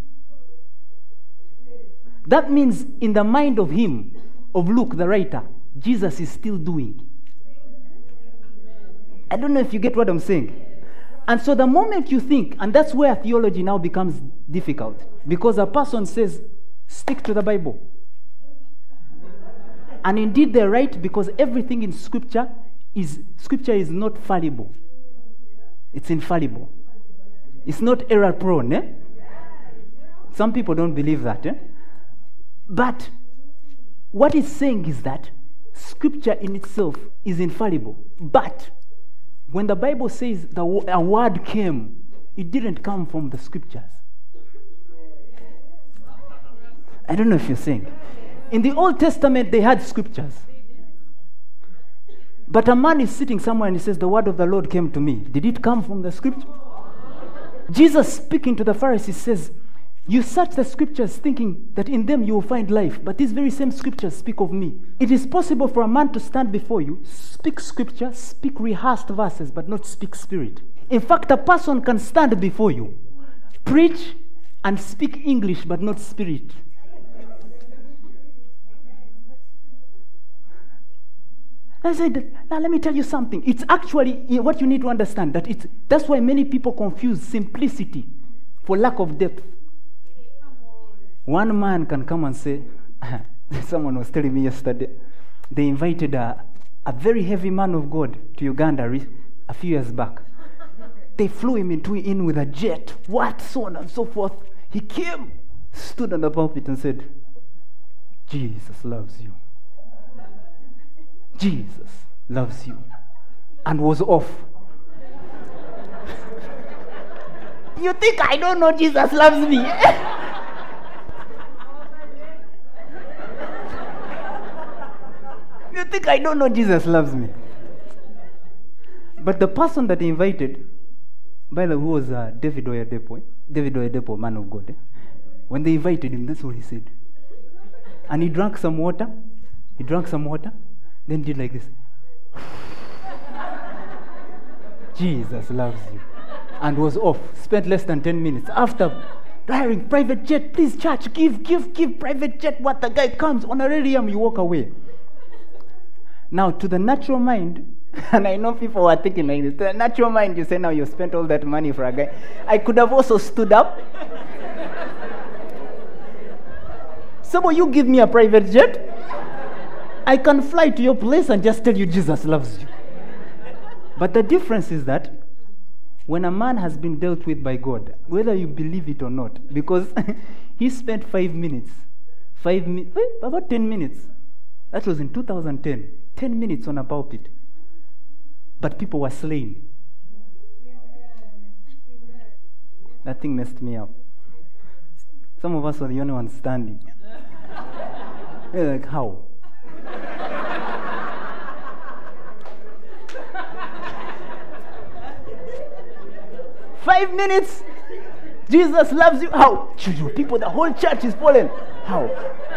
[SPEAKER 1] That means in the mind of him, of Luke, the writer, Jesus is still doing. I don't know if you get what I'm saying. And so the moment you think, and that's where theology now becomes difficult, because a person says, stick to the Bible. And indeed they're right, because everything in Scripture is not fallible. It's infallible. It's not error prone. Eh? Some people don't believe that. Eh? But what it's saying is that Scripture in itself is infallible. But when the Bible says a word came, it didn't come from the Scriptures. I don't know if you're saying. In the Old Testament, they had Scriptures. But a man is sitting somewhere and he says, the word of the Lord came to me. Did it come from the Scripture? Jesus speaking to the Pharisees says, you search the Scriptures thinking that in them you will find life, but these very same Scriptures speak of me. It is possible for a man to stand before you, speak Scripture, speak rehearsed verses, but not speak spirit. In fact, a person can stand before you, preach and speak English, but not spirit. I said, now let me tell you something. It's actually what you need to understand. That's why many people confuse simplicity for lack of depth. One man can come and say, someone was telling me yesterday, they invited a very heavy man of God to Uganda a few years back. They flew him in with a jet, so on and so forth. He came, stood on the pulpit and said, Jesus loves you. Jesus loves you. And was off. You think I don't know Jesus loves me? You think I don't know Jesus loves me? But the person that he invited, by the way, who was David Oyedepo, man of God. When they invited him, that's what he said. And he drank some water, then did like this. Jesus loves you. And was off. Spent less than 10 minutes. After hiring private jet, please church, give private jet. What the guy comes, honorarium, you walk away. Now, to the natural mind, and I know people are thinking like this, to the natural mind, you say, now you spent all that money for a guy. I could have also stood up. So you give me a private jet, I can fly to your place and just tell you Jesus loves you. But the difference is that when a man has been dealt with by God, whether you believe it or not, because he spent 5 minutes, about 10 minutes. That was in 2010. 10 minutes on a pulpit. But people were slain. That thing messed me up. Some of us were the only ones standing. They're like, how? "5 minutes? Jesus loves you." How? People, the whole church is fallen. How?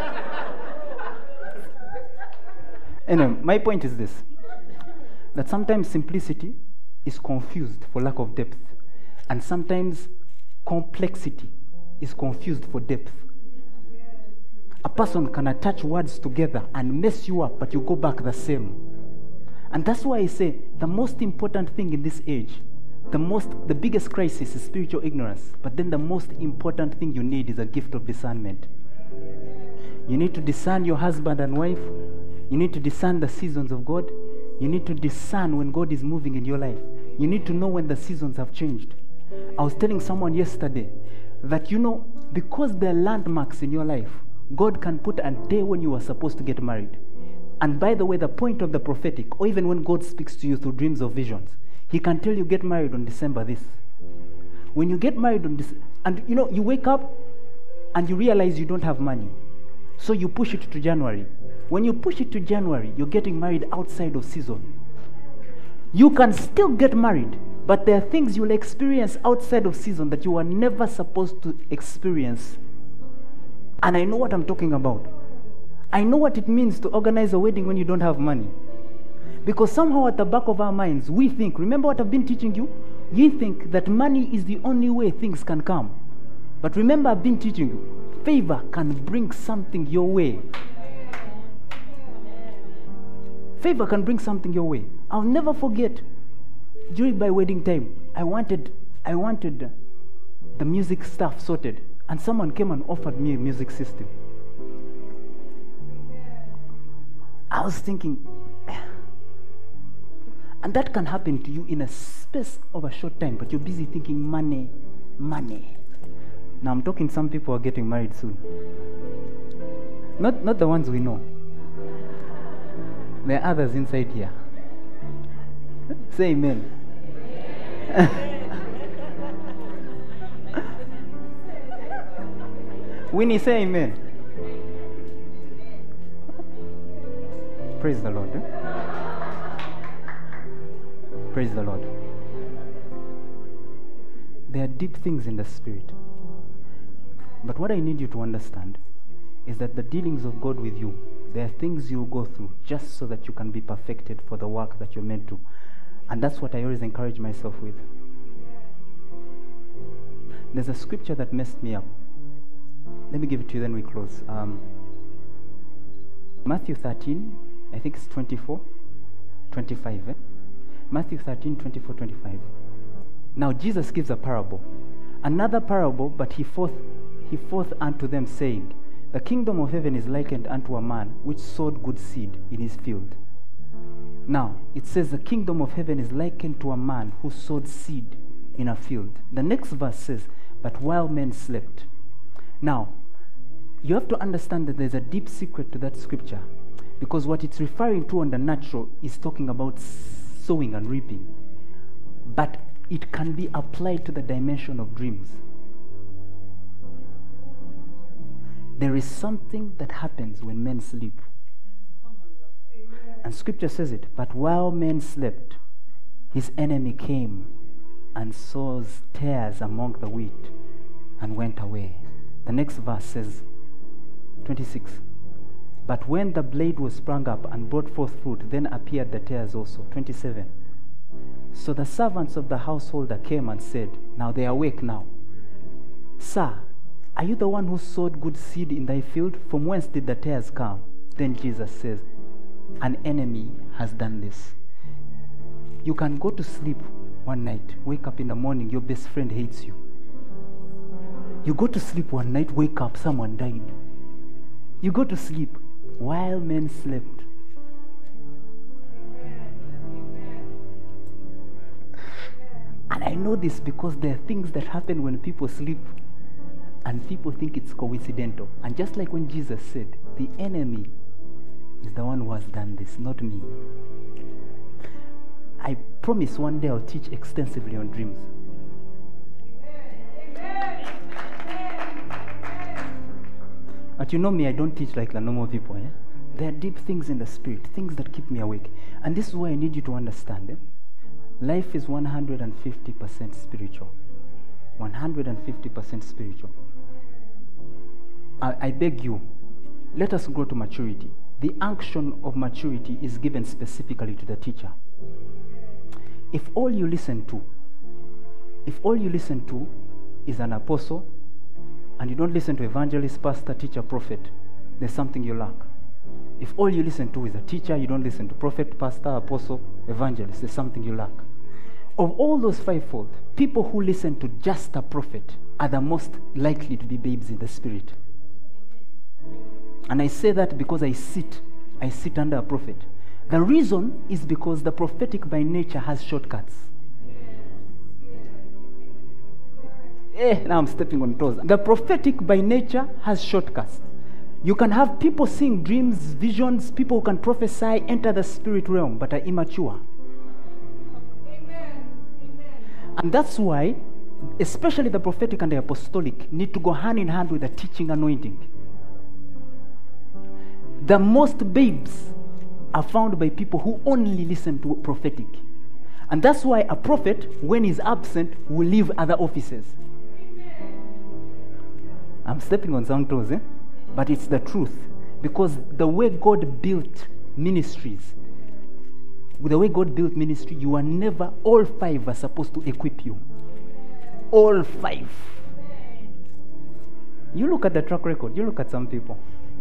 [SPEAKER 1] Anyway, my point is this. That sometimes simplicity is confused for lack of depth. And sometimes complexity is confused for depth. A person can attach words together and mess you up, but you go back the same. And that's why I say the most important thing in this age, the biggest crisis is spiritual ignorance. But then the most important thing you need is a gift of discernment. You need to discern your husband and wife. You need to discern the seasons of God. You need to discern when God is moving in your life. You need to know when the seasons have changed. I was telling someone yesterday that, because there are landmarks in your life, God can put a day when you are supposed to get married. And by the way, the point of the prophetic, or even when God speaks to you through dreams or visions, He can tell you get married on December this. When you get married on this, and you wake up and you realize you don't have money. So you push it to January. When you push it to January, you're getting married outside of season. You can still get married, but there are things you'll experience outside of season that you were never supposed to experience. And I know what I'm talking about. I know what it means to organize a wedding when you don't have money. Because somehow at the back of our minds, we think, remember what I've been teaching you? You think that money is the only way things can come. But remember, I've been teaching you, favor can bring something your way. Favor can bring something your way. I'll never forget, during my wedding time, I wanted the music stuff sorted, and someone came and offered me a music system. I was thinking, and that can happen to you in a space of a short time, but you're busy thinking money. Now I'm talking, some people are getting married soon. Not the ones we know. There are others inside here. Say amen. Winnie, say amen. Praise the Lord. Praise the Lord. There are deep things in the spirit. But what I need you to understand is that the dealings of God with you, there are things you go through just so that you can be perfected for the work that you're meant to. And that's what I always encourage myself with. There's a scripture that messed me up. Let me give it to you, then we close. Matthew 13, I think it's 24. 25. Matthew 13, 24, 25. Now Jesus gives a parable. Another parable, but he forth unto them, saying, the kingdom of heaven is likened unto a man which sowed good seed in his field. Now, it says the kingdom of heaven is likened to a man who sowed seed in a field. The next verse says, but while men slept. Now, you have to understand that there's a deep secret to that scripture, because what it's referring to on the natural is talking about sowing and reaping. But it can be applied to the dimension of dreams. There is something that happens when men sleep. And scripture says it, but while men slept, his enemy came and sowed tares among the wheat and went away. The next verse says, 26, but when the blade was sprung up and brought forth fruit, then appeared the tares also. 27, so the servants of the householder came and said, now they are awake now, sir, are you the one who sowed good seed in thy field? From whence did the tares come? Then Jesus says, an enemy has done this. You can go to sleep one night, wake up in the morning, your best friend hates you. You go to sleep one night, wake up, someone died. You go to sleep while men slept. And I know this because there are things that happen when people sleep and people think it's coincidental. And just like when Jesus said, the enemy is the one who has done this, not me. I promise one day I'll teach extensively on dreams. But you know me, I don't teach like the normal people. There are deep things in the spirit, things that keep me awake. And this is why I need you to understand. Life is 150% spiritual. 150% spiritual. I beg you, let us grow to maturity. The unction of maturity is given specifically to the teacher. If all you listen to is an apostle, and you don't listen to evangelist, pastor, teacher, prophet, there's something you lack. If all you listen to is a teacher, you don't listen to prophet, pastor, apostle, evangelist, there's something you lack. Of all those fivefold, people who listen to just a prophet are the most likely to be babes in the spirit. And I say that because I sit under a prophet. The reason is because the prophetic by nature has shortcuts. Now I'm stepping on toes. The prophetic by nature has shortcuts. You can have people seeing dreams, visions, people who can prophesy, enter the spirit realm, but are immature. Amen. And that's why, especially the prophetic and the apostolic, need to go hand in hand with the teaching anointing. The most babes are found by people who only listen to prophetic. And that's why a prophet, when he's absent, will leave other offices. I'm stepping on some toes, but it's the truth. Because the way God built ministries, you are never, all five are supposed to equip you. All five. You look at the track record, you look at some people.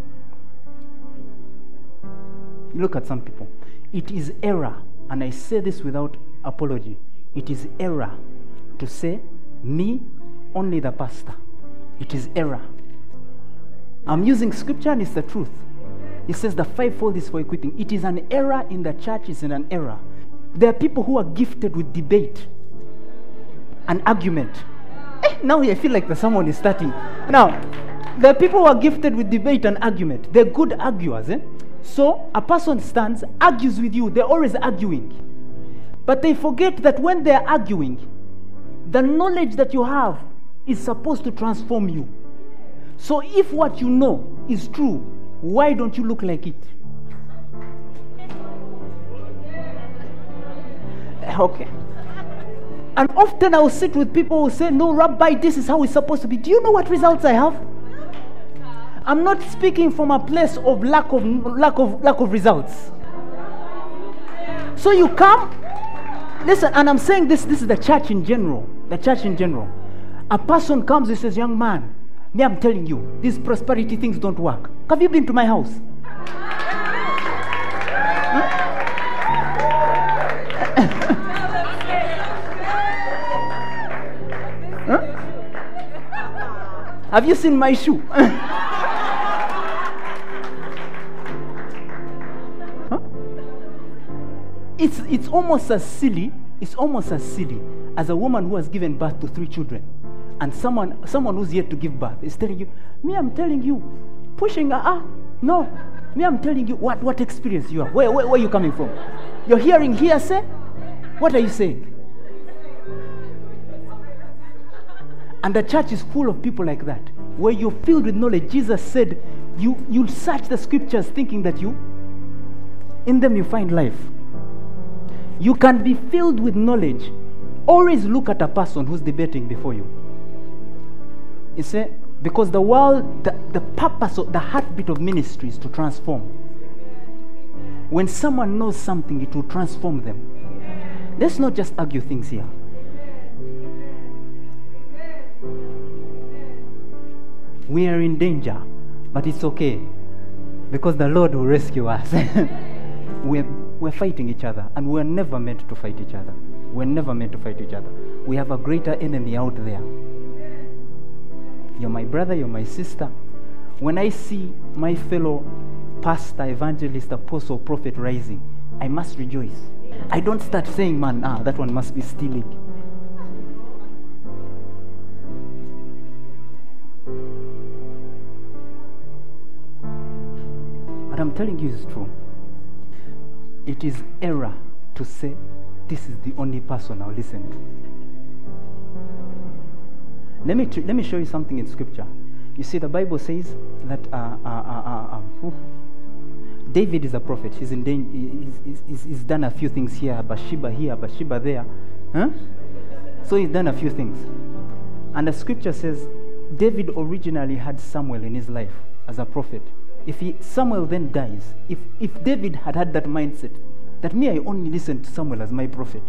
[SPEAKER 1] It is error, and I say this without apology. It is error to say, me, only the pastor. It is error. I'm using scripture and it's the truth. It says the fivefold is for equipping. It is an error in the church, it's an error. There are people who are gifted with debate and argument. Now I feel like someone is starting. Now, there are people who are gifted with debate and argument. They're good arguers. So a person stands, argues with you. They're always arguing. But they forget that when they're arguing, the knowledge that you have is supposed to transform you. So if what you know is true, why don't you look like it? Okay. And often I will sit with people who say, no, Rabbi, this is how it's supposed to be. Do you know what results I have? I'm not speaking from a place of lack of results. So you come, listen, and I'm saying this is the church in general. The church in general. A person comes and says, young man, me, I'm telling you, these prosperity things don't work. Have you been to my house? Have you seen my shoe? Huh? It's almost as silly as a woman who has given birth to 3 children, and someone who's yet to give birth is telling you, me, I'm telling you, pushing no, me, I'm telling you what experience you have. Where are you coming from? You're hearing hearsay? What are you saying? And the church is full of people like that, where you're filled with knowledge. Jesus said, you'll search the scriptures thinking that in them you find life. You can be filled with knowledge. Always look at a person who's debating before you. You see, because the world, the purpose of the heartbeat of ministry is to transform. When someone knows something, it will transform them. Let's not just argue things here. We are in danger, but it's okay, because the Lord will rescue us. We're fighting each other, and we're never meant to fight each other. We're never meant to fight each other. We have a greater enemy out there. You're my brother, you're my sister. When I see my fellow pastor, evangelist, apostle, prophet rising, I must rejoice. I don't start saying, man, that one must be stealing. What I'm telling you is true. It is error to say, this is the only person I'll listen to. Let me show you something in scripture. You see, the Bible says that David is a prophet. He's done a few things here, Bathsheba there. Huh? So he's done a few things. And the scripture says David originally had Samuel in his life as a prophet. Samuel then dies, if David had that mindset that me, I only listen to Samuel as my prophet,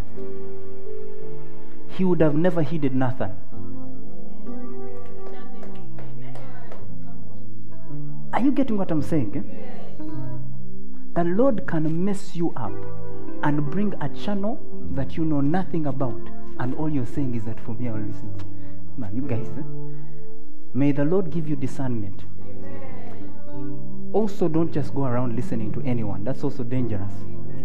[SPEAKER 1] he would have never heeded Nathan. Are you getting what I'm saying? Eh? The Lord can mess you up and bring a channel that you know nothing about, and all you're saying is that for me, I'll listen. Man, you guys, may the Lord give you discernment. Also, don't just go around listening to anyone. That's also dangerous.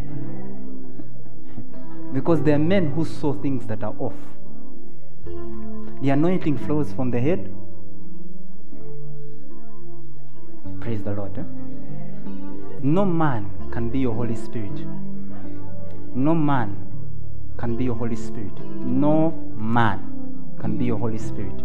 [SPEAKER 1] Because there are men who saw things that are off. The anointing flows from the head. Praise the Lord. Eh? No man can be your Holy Spirit. No man can be your Holy Spirit. No man can be your Holy Spirit.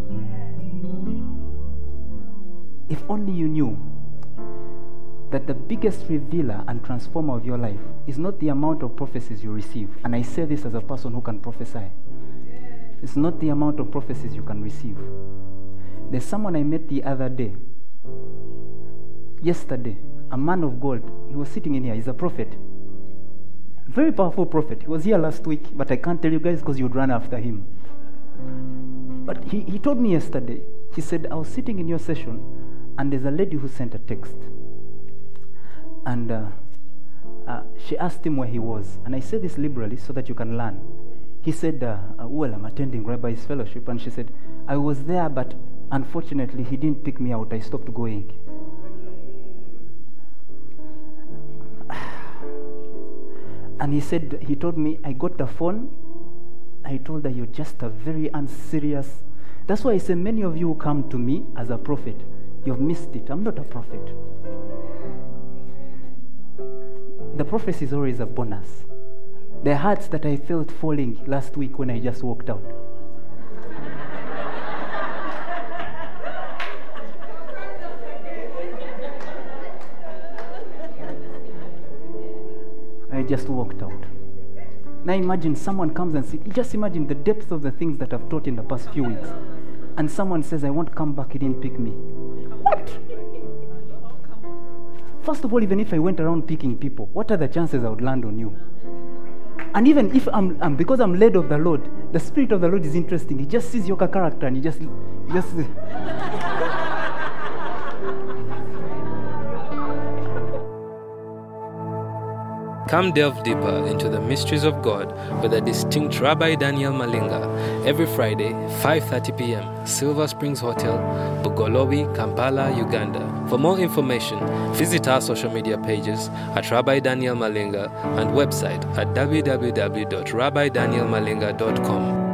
[SPEAKER 1] If only you knew that the biggest revealer and transformer of your life is not the amount of prophecies you receive. And I say this as a person who can prophesy. It's not the amount of prophecies you can receive. There's someone I met the other day, yesterday, a man of God. He was sitting in here. He's a prophet. Very powerful prophet. He was here last week, but I can't tell you guys because you'd run after him. But he told me yesterday, he said, I was sitting in your session, and there's a lady who sent a text. And she asked him where he was. And I say this liberally so that you can learn. He said, well, I'm attending Rabbi's fellowship. And she said, I was there, but unfortunately, he didn't pick me out. I stopped going. And he told me, I got the phone. I told her, you're just a very unserious. That's why I say many of you who come to me as a prophet, you've missed it. I'm not a prophet. The prophecy is always a bonus. The hearts that I felt falling last week when I just walked out. I just walked out. Now imagine someone comes and says, just imagine the depth of the things that I've taught in the past few weeks. And someone says, I won't come back, he didn't pick me. What? First of all, even if I went around picking people, what are the chances I would land on you? And even if because I'm led of the Lord, the Spirit of the Lord is interesting. He just sees your character and he just
[SPEAKER 2] Come delve deeper into the mysteries of God with the distinct Rabbi Daniel Malinga every Friday, 5:30 p.m., Silver Springs Hotel, Bugolobi, Kampala, Uganda. For more information, visit our social media pages at Rabbi Daniel Malinga and website at www.rabbidanielmalinga.com.